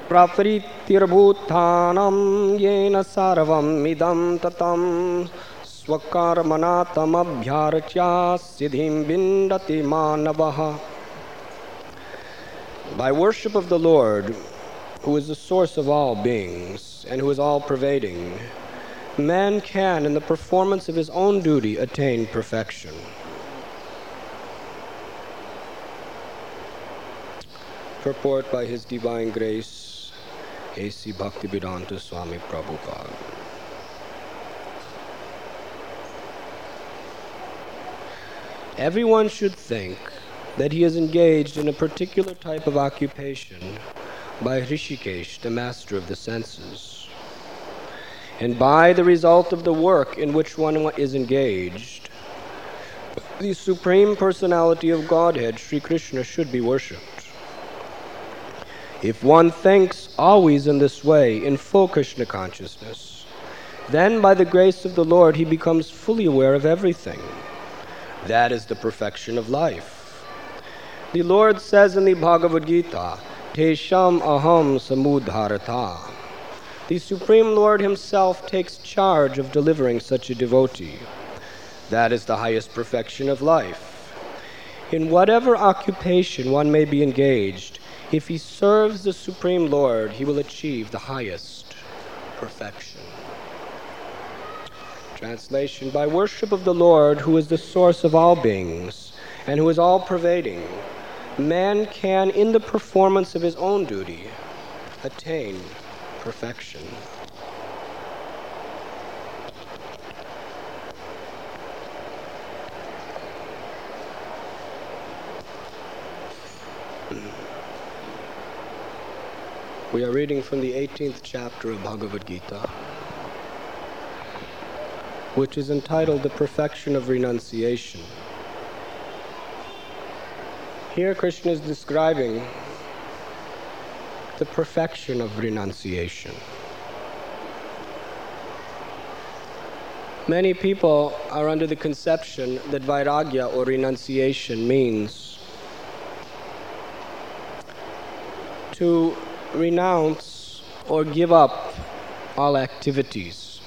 Prafritirabhutanam yena sarvam idam tatam swakarmana tamabhyarchya siddhim bindati manavaha. By worship of the Lord, who is the source of all beings and who is all-pervading, man can, in the performance of his own duty, attain perfection. Purport by His Divine Grace, A.C. Bhaktivedanta Swami Prabhupada. Everyone should think that he is engaged in a particular type of occupation by Hrishikesh, the master of the senses. And by the result of the work in which one is engaged, the Supreme Personality of Godhead, Sri Krishna, should be worshipped. If one thinks always in this way, in full Krishna consciousness, then by the grace of the Lord he becomes fully aware of everything. That is the perfection of life. The Lord says in the Bhagavad Gita, Tesham aham samudharata. The Supreme Lord himself takes charge of delivering such a devotee. That is the highest perfection of life. In whatever occupation one may be engaged, if he serves the Supreme Lord, he will achieve the highest perfection. Translation: by worship of the Lord, who is the source of all beings and who is all-pervading, man can, in the performance of his own duty, attain perfection. We are reading from the 18th chapter of Bhagavad Gita, which is entitled The Perfection of Renunciation. Here Krishna is describing the perfection of renunciation. Many people are under the conception that vairagya or renunciation means to renounce or give up all activities,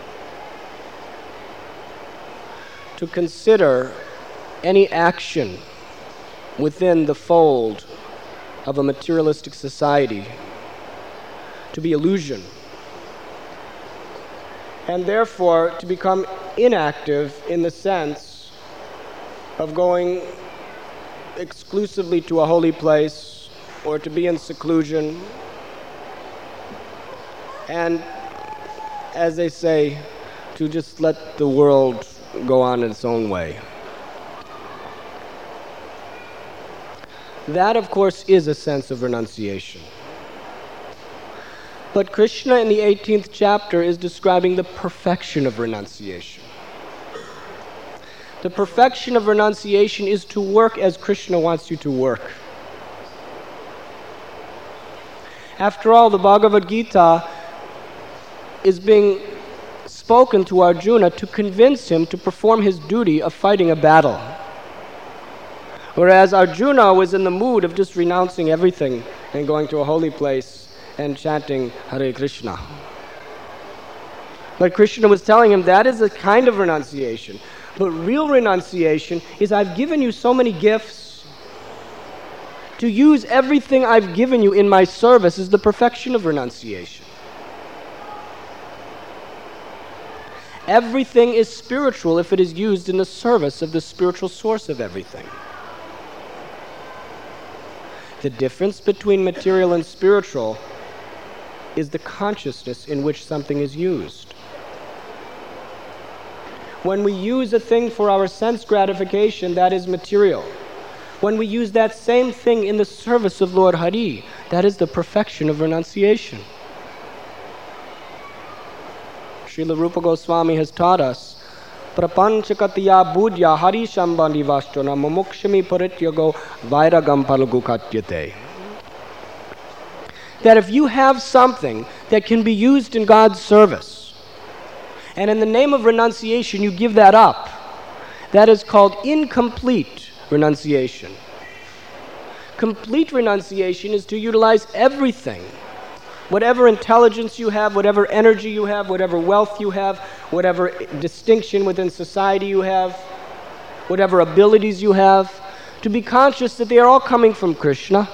to consider any action within the fold of a materialistic society to be illusion, and therefore to become inactive in the sense of going exclusively to a holy place or to be in seclusion, and, as they say, to just let the world go on its own way. That, of course, is a sense of renunciation. But Krishna in the 18th chapter is describing the perfection of renunciation. The perfection of renunciation is to work as Krishna wants you to work. After all, the Bhagavad Gita is being spoken to Arjuna to convince him to perform his duty of fighting a battle. Whereas Arjuna was in the mood of just renouncing everything and going to a holy place and chanting Hare Krishna. But Krishna was telling him that is a kind of renunciation. But real renunciation is, I've given you so many gifts. To use everything I've given you in my service is the perfection of renunciation. Everything is spiritual if it is used in the service of the spiritual source of everything. The difference between material and spiritual is the consciousness in which something is used. When we use a thing for our sense gratification, that is material. When we use that same thing in the service of Lord Hari, that is the perfection of renunciation. Srila Rupa Goswami has taught us, Prapanchakatya budya hari shambandi vashtona mumukshami parityago vairagam palagukatyate. That if you have something that can be used in God's service, and in the name of renunciation you give that up, that is called incomplete renunciation. Complete renunciation is to utilize everything Whatever intelligence you have, whatever energy you have, whatever wealth you have, whatever distinction within society you have, whatever abilities you have, to be conscious that they are all coming from Krishna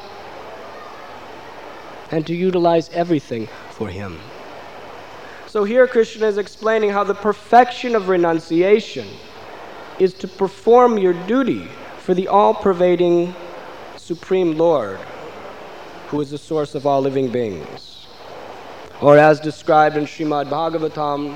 and to utilize everything for Him. So here Krishna is explaining how the perfection of renunciation is to perform your duty for the all-pervading Supreme Lord, who is the source of all living beings. Or as described in Srimad Bhagavatam,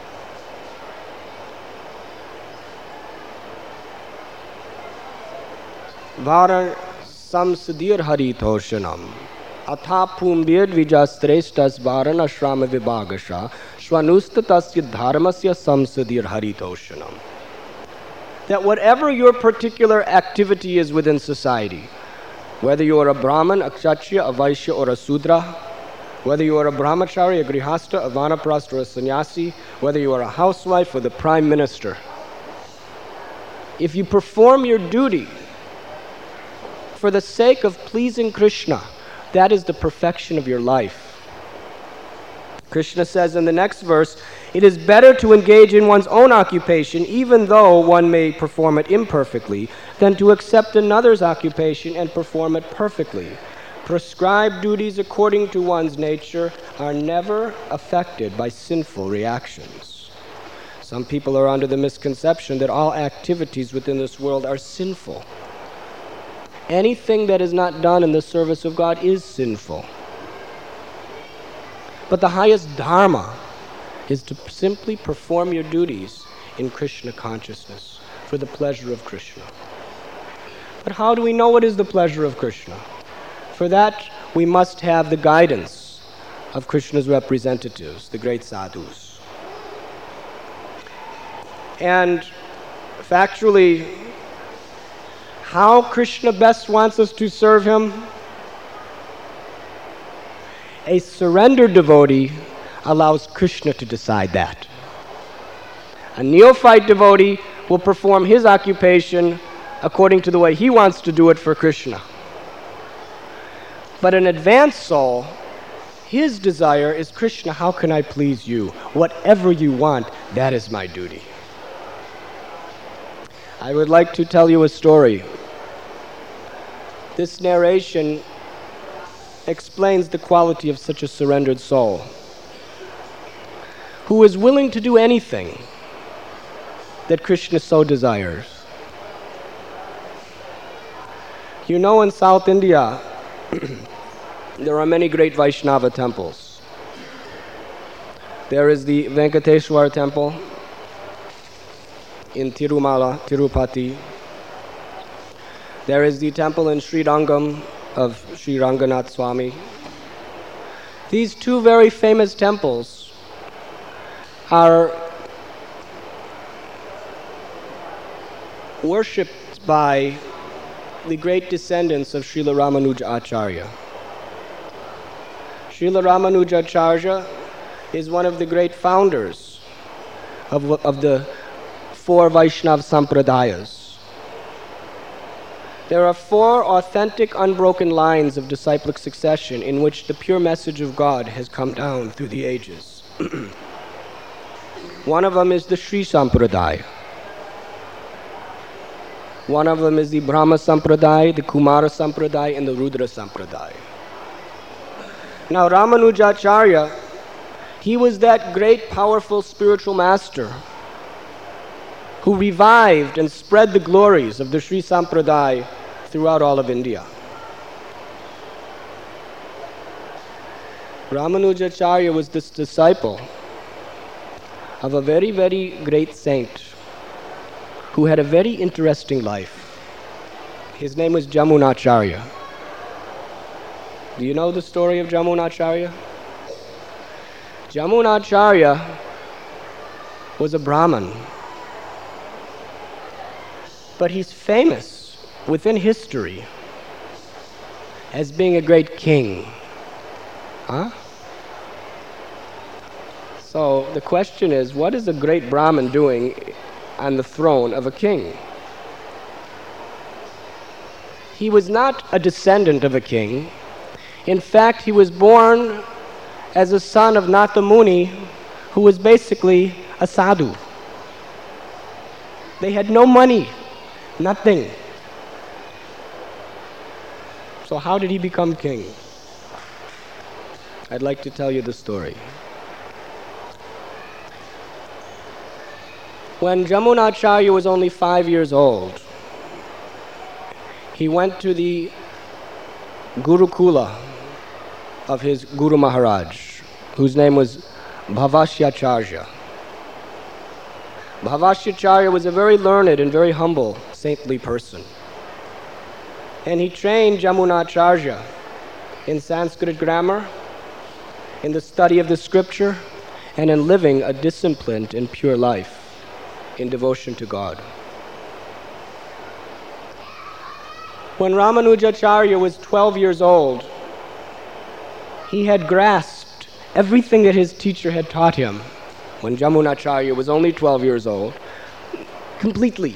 Vara samsadir haritoshanam atha pumbir vijastrestas varana shrama vibhagasha swanustatasya dharmasya samsadir haritoshanam. That whatever your particular activity is within society, whether you are a Brahman, a Kshatriya, a Vaishya, or a Sudra, whether you are a Brahmachari, a Grihastha, a Vanaprastha, or a Sannyasi, whether you are a housewife or the Prime Minister, if you perform your duty for the sake of pleasing Krishna, that is the perfection of your life. Krishna says in the next verse, it is better to engage in one's own occupation, even though one may perform it imperfectly, than to accept another's occupation and perform it perfectly. Prescribed duties according to one's nature are never affected by sinful reactions. Some people are under the misconception that all activities within this world are sinful. Anything that is not done in the service of God is sinful. But the highest dharma is to simply perform your duties in Krishna consciousness for the pleasure of Krishna. But how do we know what is the pleasure of Krishna? For that, we must have the guidance of Krishna's representatives, the great sadhus. And factually, how Krishna best wants us to serve Him? A surrendered devotee allows Krishna to decide that. A neophyte devotee will perform his occupation according to the way he wants to do it for Krishna. But an advanced soul, his desire is, Krishna, how can I please you? Whatever you want, that is my duty. I would like to tell you a story. This narration explains the quality of such a surrendered soul, who is willing to do anything that Krishna so desires. You know, in South India, there are many great Vaishnava temples. There is the Venkateshwar temple in Tirumala, Tirupati. There is the temple in Srirangam of Sri Ranganath Swami. These two very famous temples are worshipped by the great descendants of Srila Ramanuja Acharya. Srila Ramanuja Acharya is one of the great founders of the four Vaishnava Sampradayas. There are four authentic, unbroken lines of disciplic succession in which the pure message of God has come down through the ages. One of them is the Sri Sampradaya. One of them is the Brahma Sampradaya, the Kumara Sampradaya, and the Rudra Sampradaya. Now, Ramanujacharya, he was that great, powerful spiritual master who revived and spread the glories of the Sri Sampradaya throughout all of India. Ramanujacharya was this disciple of a very, very great saint who had a very interesting life. His name was Jamunacharya. Do you know the story of Jamunacharya? Jamunacharya was a Brahmin, but he's famous within history as being a great king. Huh? So the question is, what is a great Brahmin doing on the throne of a king? He was not a descendant of a king. In fact, he was born as a son of Nata Muni, who was basically a sadhu. They had no money, nothing. So how did he become king? I'd like to tell you the story. When Jamunacharya was only 5 years old, he went to the Gurukula of his Guru Maharaj, whose name was Bhavashyacharya. Bhavashyacharya was a very learned and very humble, saintly person. And he trained Jamunacharya in Sanskrit grammar, in the study of the scripture, and in living a disciplined and pure life in devotion to God. When Ramanujacharya was 12 years old, he had grasped everything that his teacher had taught him when Jamunacharya was only 12 years old, completely.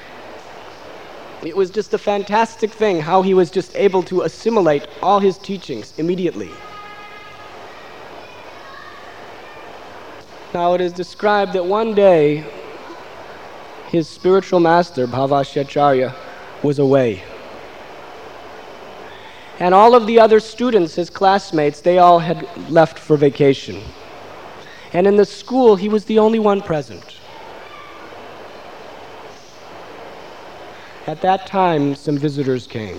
It was just a fantastic thing how he was just able to assimilate all his teachings immediately. Now it is described that one day his spiritual master, Bhavashyacharya, was away. And all of the other students, his classmates, they all had left for vacation. And in the school, he was the only one present. At that time, some visitors came.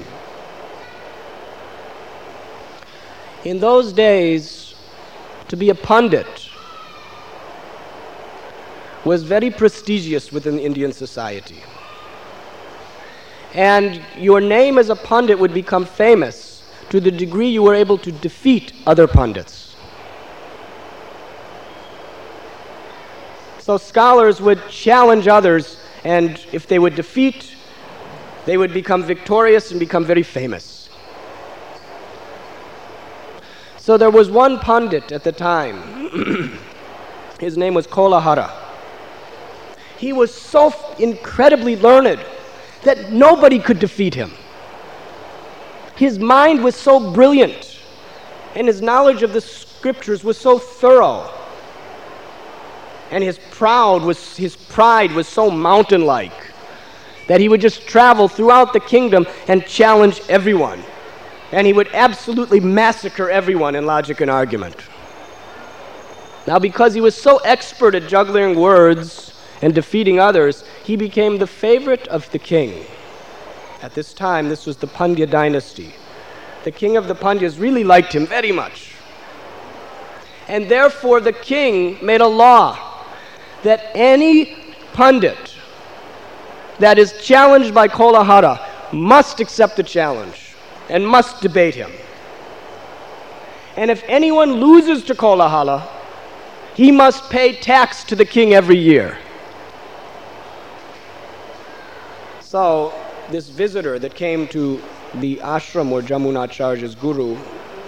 In those days, to be a pundit was very prestigious within Indian society. And your name as a pundit would become famous to the degree you were able to defeat other pundits. So scholars would challenge others, and if they would defeat, they would become victorious and become very famous. So there was one pundit at the time. His name was Kolahara. He was so incredibly learned that nobody could defeat him. His mind was so brilliant, and his knowledge of the scriptures was so thorough, and his pride was so mountain-like that he would just travel throughout the kingdom and challenge everyone, and he would absolutely massacre everyone in logic and argument. Now, because he was so expert at juggling words and defeating others, he became the favorite of the king. At this time, this was the Pandya dynasty. The king of the Pandyas really liked him very much. And therefore, the king made a law that any pundit that is challenged by Kolahara must accept the challenge and must debate him. And if anyone loses to Kolahara, he must pay tax to the king every year. So, this visitor that came to the ashram where Jamunacharya's guru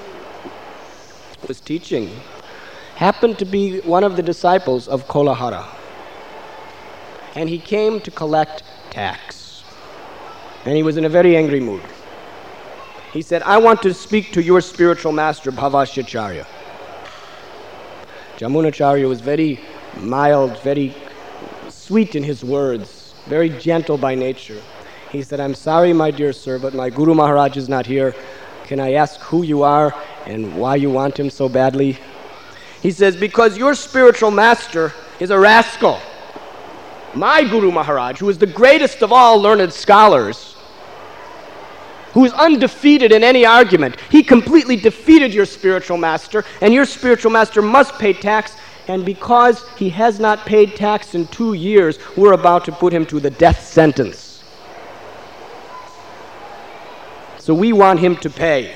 was teaching happened to be one of the disciples of Kolahara. And he came to collect tax. And he was in a very angry mood. He said, "I want to speak to your spiritual master, Bhavashyacharya." Jamunacharya was very mild, very sweet in his words, very gentle by nature. He said, "I'm sorry, my dear sir, but my Guru Maharaj is not here. Can I ask who you are and why you want him so badly?" He says, "Because your spiritual master is a rascal. My Guru Maharaj, who is the greatest of all learned scholars, who is undefeated in any argument, he completely defeated your spiritual master, and your spiritual master must pay tax, and because he has not paid tax in 2 years, we're about to put him to the death sentence. So we want him to pay."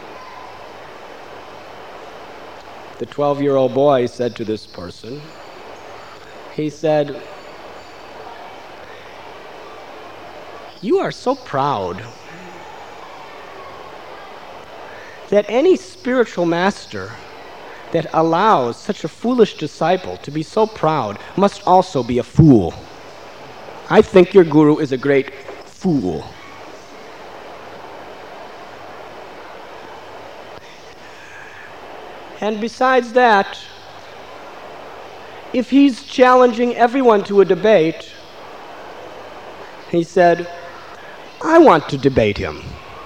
The 12-year-old boy said to this person, he said, "You are so proud that any spiritual master that allows such a foolish disciple to be so proud must also be a fool. I think your guru is a great fool." And besides that, if he's challenging everyone to a debate, he said, I want to debate him.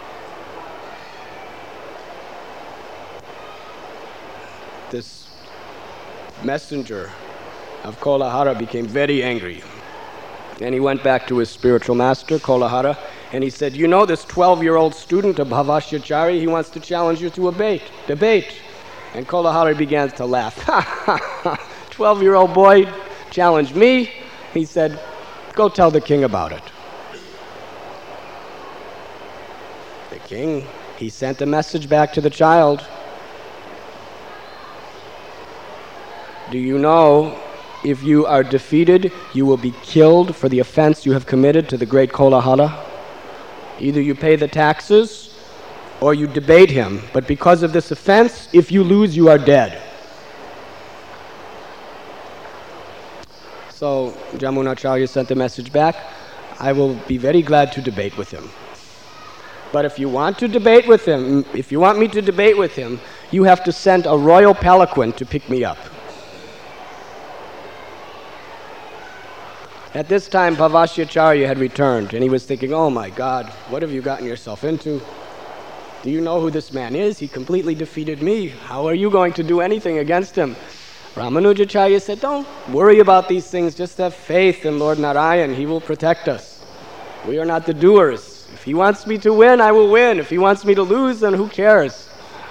This messenger of Kolahara became very angry. And he went back to his spiritual master, Kolahara, and he said, you know, this 12-year-old student of Bhavashyachari, he wants to challenge you to a debate. And Kolahara began to laugh. 12-year-old boy challenged me. He said, go tell the king about it. The king, he sent a message back to the child. Do you know, if you are defeated, you will be killed for the offense you have committed to the great Kolahara? Either you pay the taxes or you debate him, but because of this offense, if you lose, you are dead. So Jamunacharya sent the message back, I will be very glad to debate with him. But if you want to debate with him, if you want me to debate with him, you have to send a royal palanquin to pick me up. At this time, Bhavashyacharya had returned, and he was thinking, oh my God, what have you gotten yourself into? Do you know who this man is? He completely defeated me. How are you going to do anything against him? Ramanujacharya said, don't worry about these things, just have faith in Lord Narayan, he will protect us. We are not the doers. If he wants me to win, I will win. If he wants me to lose, then who cares?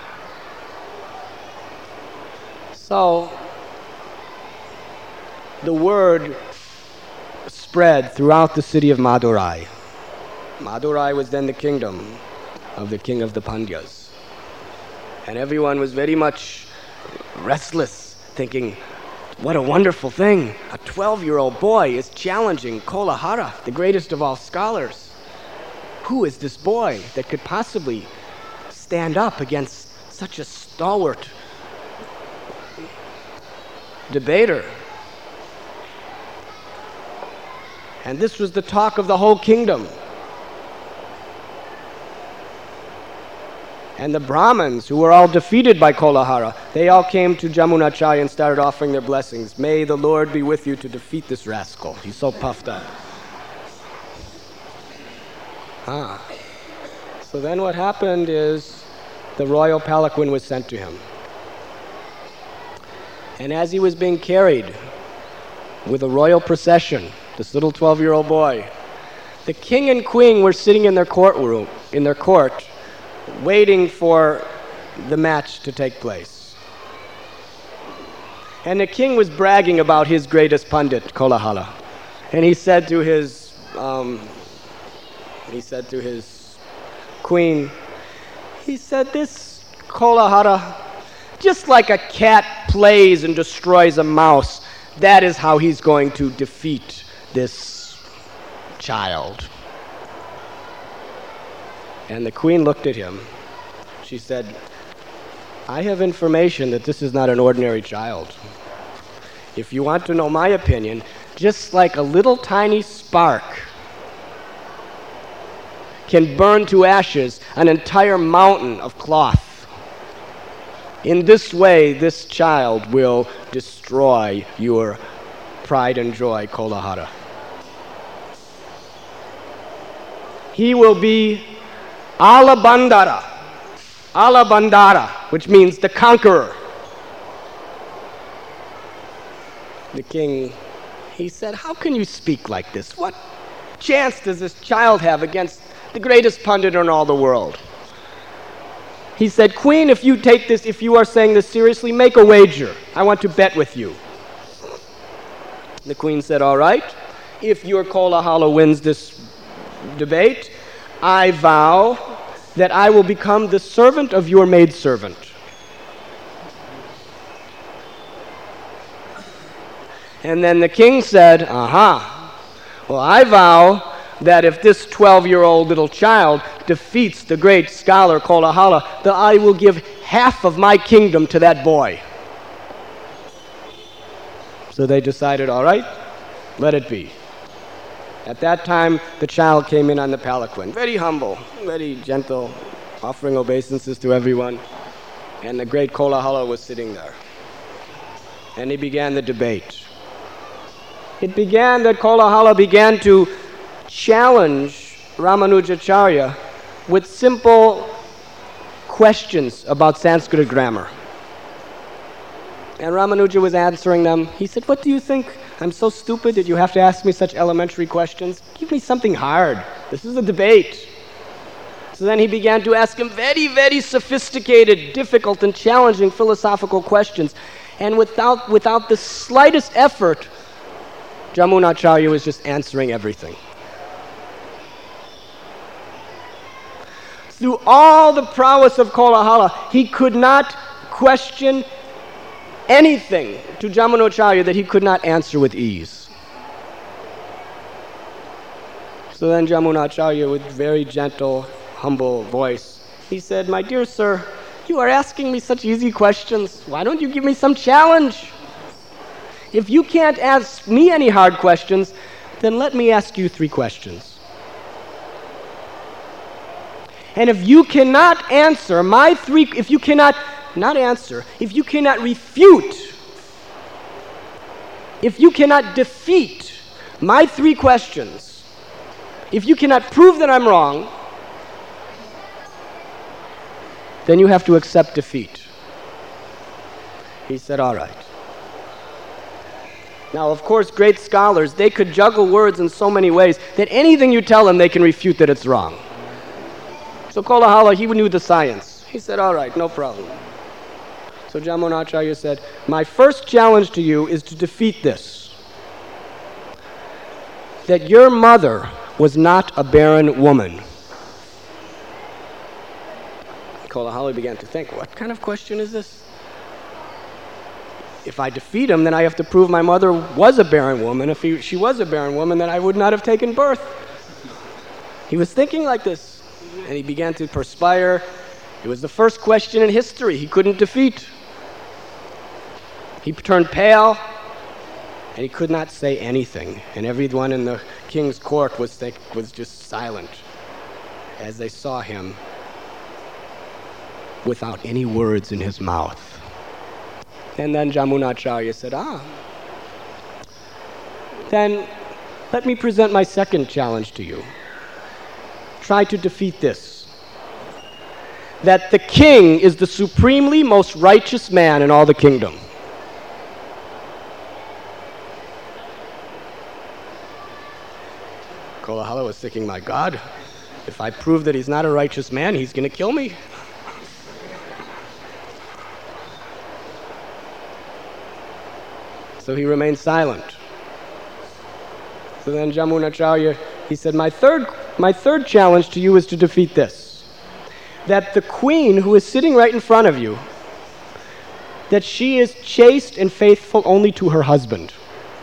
So, the word spread throughout the city of Madurai. Madurai was then the kingdom of the king of the Pandyas. And everyone was very much restless, thinking, what a wonderful thing. A 12-year-old boy is challenging Kolahara, the greatest of all scholars. Who is this boy that could possibly stand up against such a stalwart debater? And this was the talk of the whole kingdom. And the Brahmins, who were all defeated by Kolahara, they all came to Jamunacharya and started offering their blessings. May the Lord be with you to defeat this rascal. He's so puffed up. So then what happened is the royal palanquin was sent to him. And as he was being carried with a royal procession, this little 12-year-old boy, the king and queen were sitting in their courtroom, in their court, waiting for the match to take place. And the king was bragging about his greatest pundit, Kolahara. And he said to his queen, he said, this Kolahara, just like a cat plays and destroys a mouse, that is how he's going to defeat this child. And the queen looked at him. She said, I have information that this is not an ordinary child. If you want to know my opinion, just like a little tiny spark can burn to ashes an entire mountain of cloth, in this way, this child will destroy your pride and joy, Kolahara. He will be Alabandara, which means the conqueror. The king, he said, how can you speak like this? What chance does this child have against the greatest pundit in all the world? He said, Queen, if you take this, if you are saying this seriously, make a wager. I want to bet with you. The queen said, all right, if your Kolahara wins this debate, I vow that I will become the servant of your maidservant. And then the king said, well, I vow that if this 12-year-old little child defeats the great scholar Kolahara, that I will give half of my kingdom to that boy. So they decided, all right, let it be. At that time, the child came in on the palanquin, very humble, very gentle, offering obeisances to everyone. And the great Kolahala was sitting there. And he began the debate. It began that Kolahala began to challenge Ramanujacharya with simple questions about Sanskrit grammar. And Ramanuja was answering them. He said, "What do you think? I'm so stupid that you have to ask me such elementary questions? Give me something hard. This is a debate." So then he began to ask him very, very sophisticated, difficult, and challenging philosophical questions. And without the slightest effort, Jamunacharya was just answering everything. Through all the prowess of Kolahala, he could not question anything to Jamunacharya that he could not answer with ease. So then Jamunacharya, with very gentle, humble voice, he said, "My dear sir, you are asking me such easy questions. Why don't you give me some challenge? If you can't ask me any hard questions, then let me ask you 3 questions. And if you cannot answer my 3, if you cannot refute, if you cannot defeat my 3 questions, if you cannot prove that I'm wrong, then you have to accept defeat." He said, "All right." Now, of course, great scholars, they could juggle words in so many ways that anything you tell them, they can refute that it's wrong. So Kolahala, he knew the science. He said, "All right, no problem." So Jamunacharya said, "My first challenge to you is to defeat this, that your mother was not a barren woman." Kolahala began to think, what kind of question is this? If I defeat him, then I have to prove my mother was a barren woman. If she was a barren woman, then I would not have taken birth. He was thinking like this. And he began to perspire. It was the first question in history he couldn't defeat. He turned pale, and he could not say anything. And everyone in the king's court was just silent as they saw him without any words in his mouth. And then Jamunacharya said, then let me present my second challenge to you. Try to defeat this, that the king is the supremely most righteous man in all the kingdom. Kolahala was thinking, my God, if I prove that he's not a righteous man, he's going to kill me. So he remained silent. So then Jamunacharya, he said, my third challenge to you is to defeat this, that the queen who is sitting right in front of you, that she is chaste and faithful only to her husband.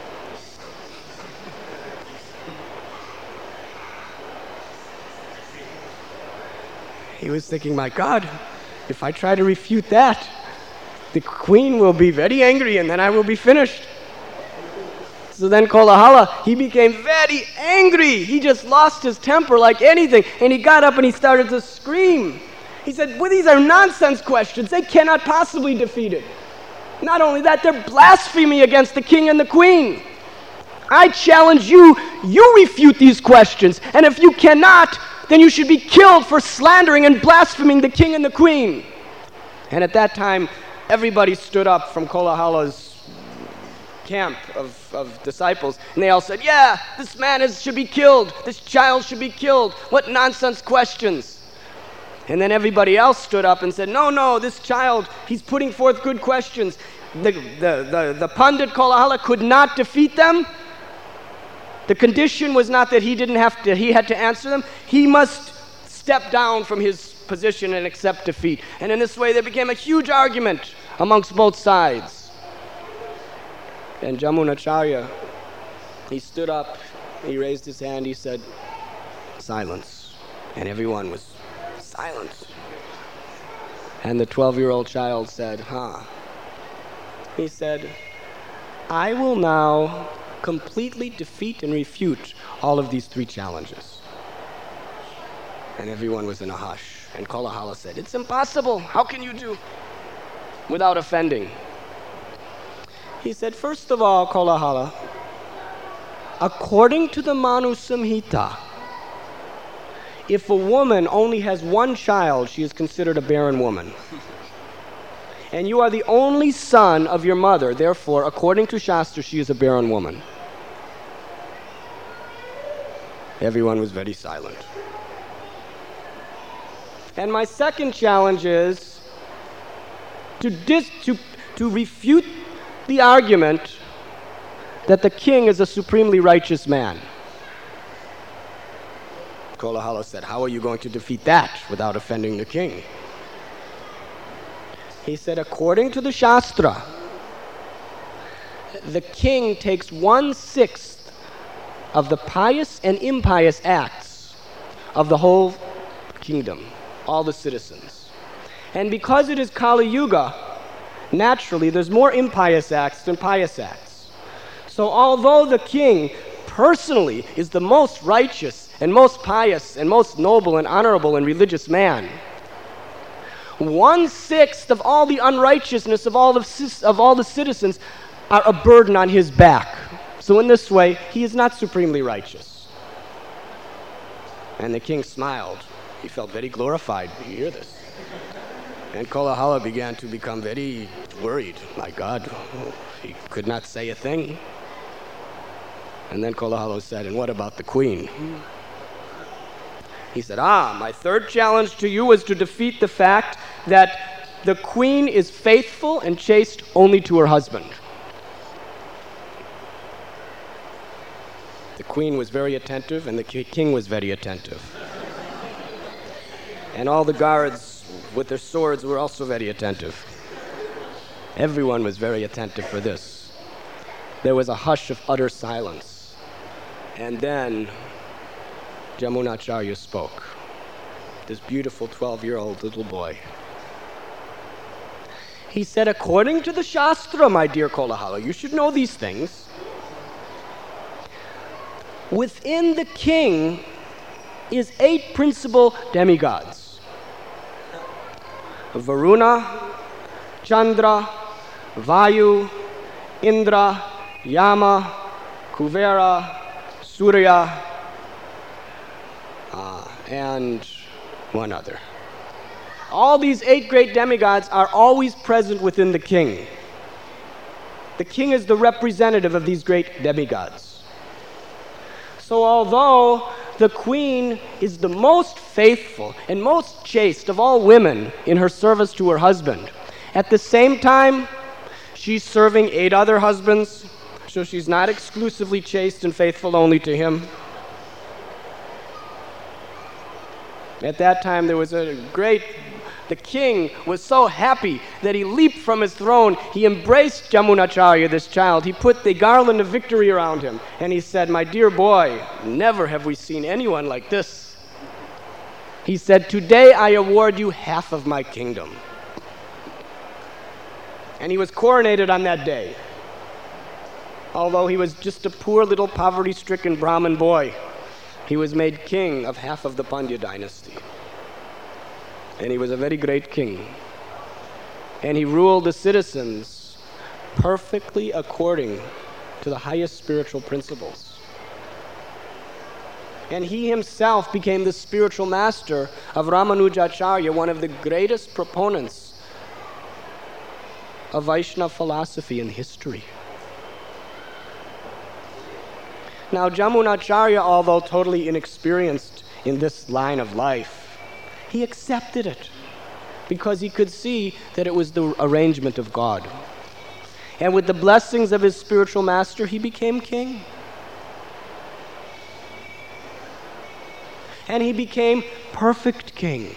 He was thinking, my God, if I try to refute that, the queen will be very angry and then I will be finished. So then Kolahala, he became very angry. He just lost his temper like anything. And he got up and he started to scream. He said, well, these are nonsense questions. They cannot possibly defeat it. Not only that, they're blasphemy against the king and the queen. I challenge you, you refute these questions. And if you cannot, then you should be killed for slandering and blaspheming the king and the queen. And at that time, everybody stood up from Kolahala's camp of disciples, and they all said, yeah, this man should be killed. This child should be killed. What nonsense questions. And then everybody else stood up and said, no, this child, he's putting forth good questions. The Pandit Kolahala could not defeat them. The condition was not that he had to answer them. He must step down from his position and accept defeat. And in this way, there became a huge argument amongst both sides. And Jamunacharya, he stood up, he raised his hand, he said, silence. And everyone was silent. And the 12-year-old child said, He said, I will now completely defeat and refute all of these 3 challenges. And everyone was in a hush. And Kolahala said, it's impossible. How can you do? without offending. He said, first of all, Kolahala, according to the Manu Samhita, if a woman only has one child, she is considered a barren woman. And you are the only son of your mother, therefore, according to Shastra, she is a barren woman. Everyone was very silent. And my second challenge is to refute the argument that the king is a supremely righteous man. Kolahala said, how are you going to defeat that without offending the king? He said, according to the Shastra, the king takes 1/6 of the pious and impious acts of the whole kingdom, all the citizens. And because it is Kali Yuga, naturally there's more impious acts than pious acts. So although the king personally is the most righteous and most pious and most noble and honorable and religious man, 1/6 of all the unrighteousness of all the citizens are a burden on his back. So in this way, he is not supremely righteous. And the king smiled. He felt very glorified. You hear this? And Kolahala began to become very worried. My God, he could not say a thing. And then Kolahala said, and what about the queen? He said, my third challenge to you is to defeat the fact that the queen is faithful and chaste only to her husband. The queen was very attentive and the king was very attentive. And all the guards with their swords were also very attentive. Everyone was very attentive for this. There was a hush of utter silence. And then Jamunacharya spoke, this beautiful 12-year-old little boy. He said, according to the Shastra, my dear Kolahala, you should know these things. Within the king is 8 principal demigods. Varuna, Chandra, Vayu, Indra, Yama, Kuvera, Surya, and one other. All these 8 great demigods are always present within the king. The king is the representative of these great demigods. So although the queen is the most faithful and most chaste of all women in her service to her husband, at the same time, she's serving 8 other husbands, so she's not exclusively chaste and faithful only to him. At that time, there was the king was so happy that he leaped from his throne. He embraced Jamunacharya, this child. He put the garland of victory around him. And he said, my dear boy, never have we seen anyone like this. He said, today I award you half of my kingdom. And he was coronated on that day. Although he was just a poor little poverty-stricken Brahmin boy, he was made king of half of the Pandya dynasty. And he was a very great king. And he ruled the citizens perfectly according to the highest spiritual principles. And he himself became the spiritual master of Ramanujacharya, one of the greatest proponents of Vaishnava philosophy in history. Now, Jamunacharya, although totally inexperienced in this line of life, he accepted it because he could see that it was the arrangement of God. And with the blessings of his spiritual master, he became king. And he became perfect king.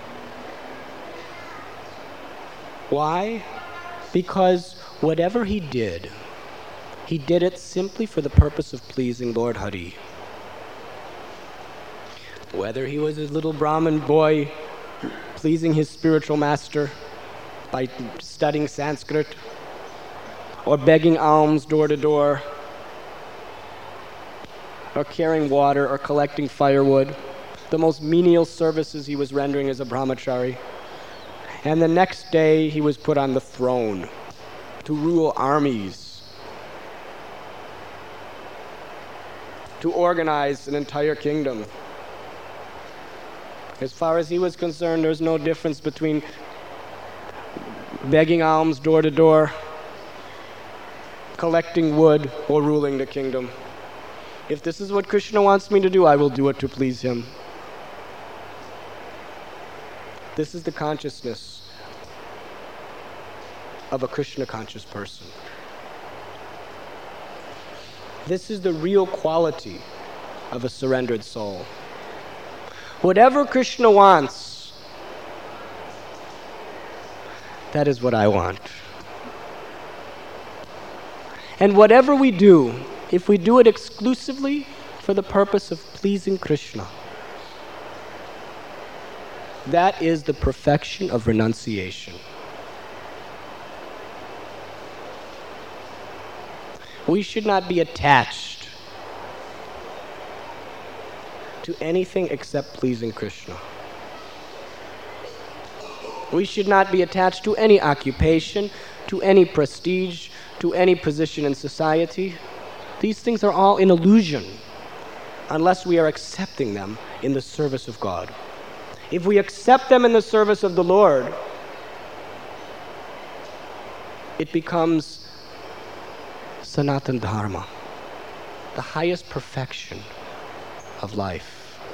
Why? Because whatever he did it simply for the purpose of pleasing Lord Hari. Whether he was a little Brahmin boy pleasing his spiritual master by studying Sanskrit, or begging alms door to door, or carrying water, or collecting firewood, the most menial services he was rendering as a brahmachari. And the next day he was put on the throne to rule armies, to organize an entire kingdom. As far as he was concerned, there's no difference between begging alms door to door, collecting wood, or ruling the kingdom. If this is what Krishna wants me to do, I will do it to please him. This is the consciousness of a Krishna conscious person. This is the real quality of a surrendered soul. Whatever Krishna wants, that is what I want. And whatever we do, if we do it exclusively for the purpose of pleasing Krishna, that is the perfection of renunciation. We should not be attached to anything except pleasing Krishna. We should not be attached to any occupation, to any prestige, to any position in society. These things are all an illusion unless we are accepting them in the service of God. If we accept them in the service of the Lord, it becomes Sanatana Dharma, the highest perfection of life.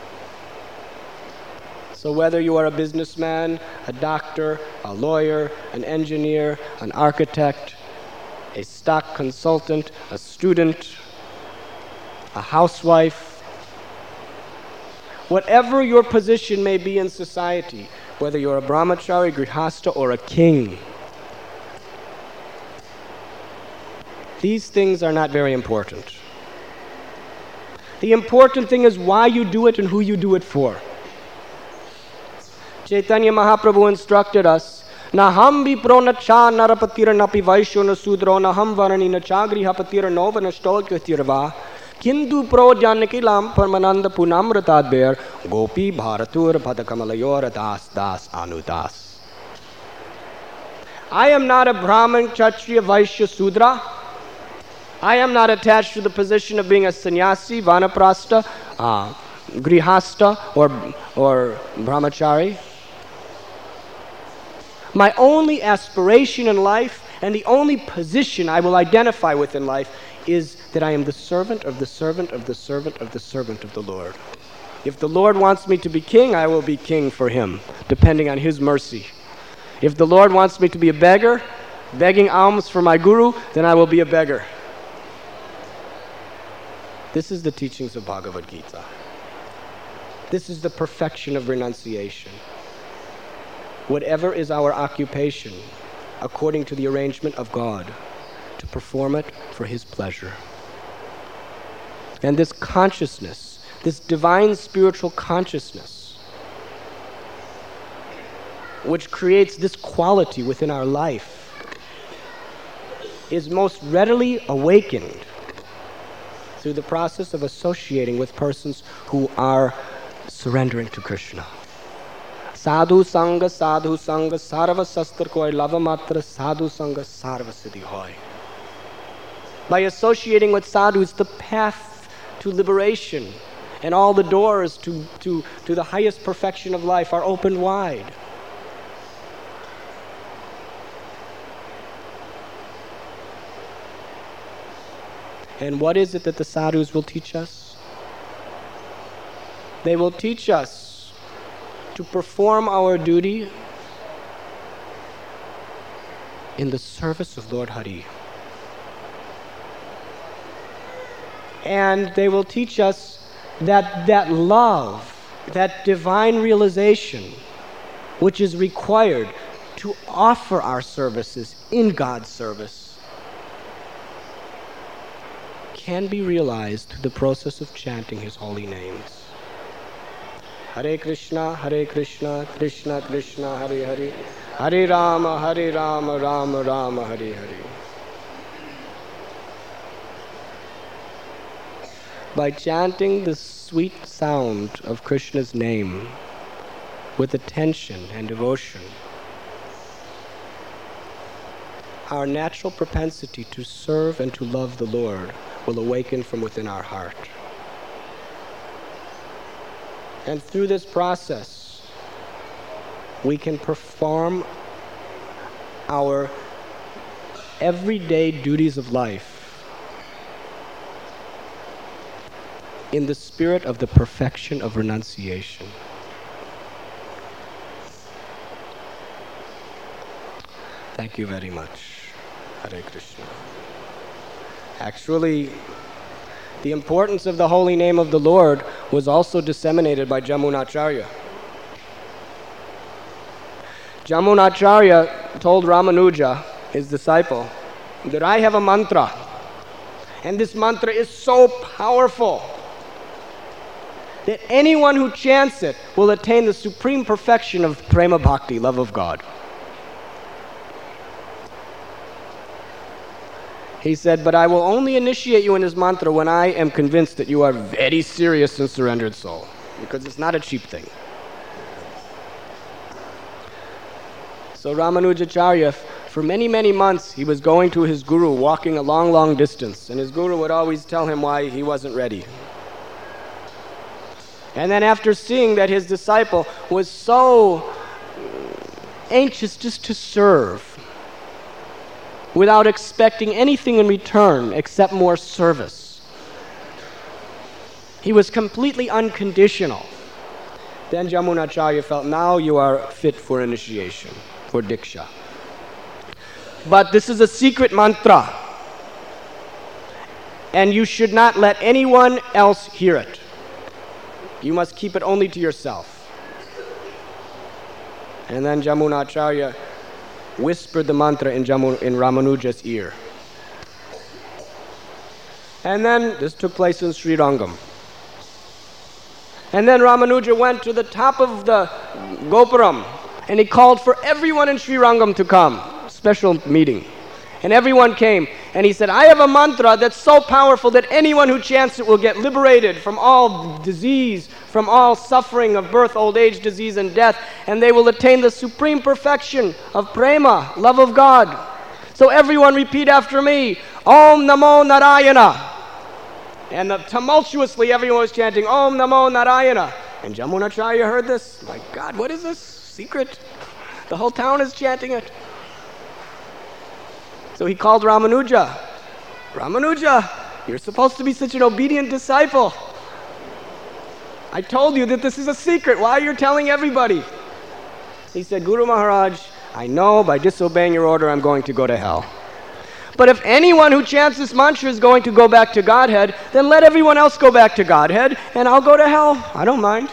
So whether you are a businessman, a doctor, a lawyer, an engineer, an architect, a stock consultant, a student, a housewife, whatever your position may be in society, whether you're a brahmachari, grihastha, or a king, these things are not very important. The important thing is why you do it and who you do it for. Chaitanya Mahaprabhu instructed us, Naham vipro na cha narapatira napi vaishyo na sudro naham varani na cha grihapatira nova na stolkyatirva kindu pro janakilam parmananda punamratadber gopi bharatur bhadakamalayor das das anudas. I am not a Brahmin, Kshatriya, Vaishya, Sudra. I am not attached to the position of being a sannyasi, vanaprastha, grihastha, or brahmachari. My only aspiration in life and the only position I will identify with in life is that I am the servant of the servant of the servant of the servant of the Lord. If the Lord wants me to be king, I will be king for him, depending on his mercy. If the Lord wants me to be a beggar, begging alms for my guru, then I will be a beggar. This is the teachings of Bhagavad Gita. This is the perfection of renunciation. Whatever is our occupation, according to the arrangement of God, to perform it for his pleasure. And this consciousness, this divine spiritual consciousness, which creates this quality within our life, is most readily awakened through the process of associating with persons who are surrendering to Krishna. Sadhu Sangha, Sarva Sastra Koi, Lava Matra, Sadhu Sangha, Sarva Siddhi Hoy. By associating with sadhus, the path to liberation and all the doors to the highest perfection of life are opened wide. And what is it that the sadhus will teach us? They will teach us to perform our duty in the service of Lord Hari. And they will teach us that love, that divine realization, which is required to offer our services in God's service, can be realized through the process of chanting his holy names. Hare Krishna, Krishna Krishna, Hare Hare, Hare Rama, Rama Rama, Hare Hare. By chanting the sweet sound of Krishna's name with attention and devotion, our natural propensity to serve and to love the Lord will awaken from within our heart. And through this process, we can perform our everyday duties of life in the spirit of the perfection of renunciation. Thank you very much. Hare Krishna. Actually, the importance of the holy name of the Lord was also disseminated by Jamunacharya. Jamunacharya told Ramanuja, his disciple, that I have a mantra, and this mantra is so powerful that anyone who chants it will attain the supreme perfection of prema bhakti, love of God. He said, but I will only initiate you in this mantra when I am convinced that you are very serious and surrendered soul, because it's not a cheap thing. So Ramanujacharya, for many, many months, he was going to his guru, walking a long, long distance, and his guru would always tell him why he wasn't ready. And then after seeing that his disciple was so anxious just to serve, without expecting anything in return except more service, he was completely unconditional. Then Jamunacharya felt, now you are fit for initiation, for Diksha. But this is a secret mantra, and you should not let anyone else hear it. You must keep it only to yourself. And then Jamunacharya whispered the mantra in Ramanuja's ear. And then this took place in Sri Rangam. And then Ramanuja went to the top of the Gopuram and he called for everyone in Sri Rangam to come. Special meeting. And everyone came, and he said, I have a mantra that's so powerful that anyone who chants it will get liberated from all disease, from all suffering of birth, old age, disease, and death, and they will attain the supreme perfection of prema, love of God. So everyone repeat after me, Om Namo Narayana. And tumultuously everyone was chanting, Om Namo Narayana. And Jamunacharya heard this. My God, what is this? Secret? The whole town is chanting it. So he called Ramanuja. Ramanuja, you're supposed to be such an obedient disciple. I told you that this is a secret. Why are you telling everybody? He said, Guru Maharaj, I know by disobeying your order I'm going to go to hell. But if anyone who chants this mantra is going to go back to Godhead, then let everyone else go back to Godhead, and I'll go to hell. I don't mind.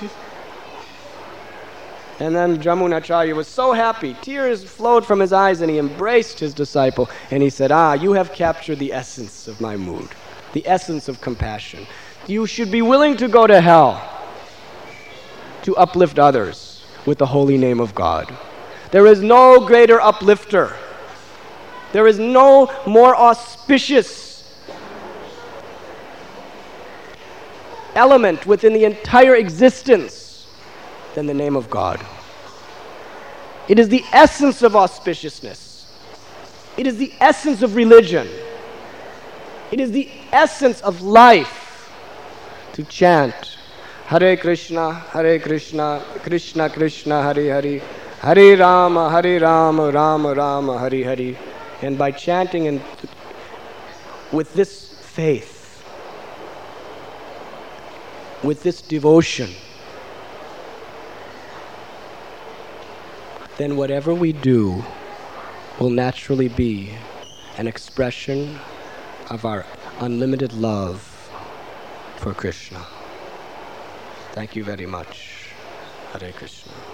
And then Jamunacharya was so happy. Tears flowed from his eyes and he embraced his disciple. And he said, you have captured the essence of my mood, the essence of compassion. You should be willing to go to hell to uplift others with the holy name of God. There is no greater uplifter. There is no more auspicious element within the entire existence than the name of God. It is the essence of auspiciousness. It is the essence of religion. It is the essence of life to chant Hare Krishna, Krishna Krishna, Hare Hare, Hare Rama, Rama Rama, Hare Hare. And by chanting and with this faith, with this devotion, then whatever we do will naturally be an expression of our unlimited love for Krishna. Thank you very much. Hare Krishna.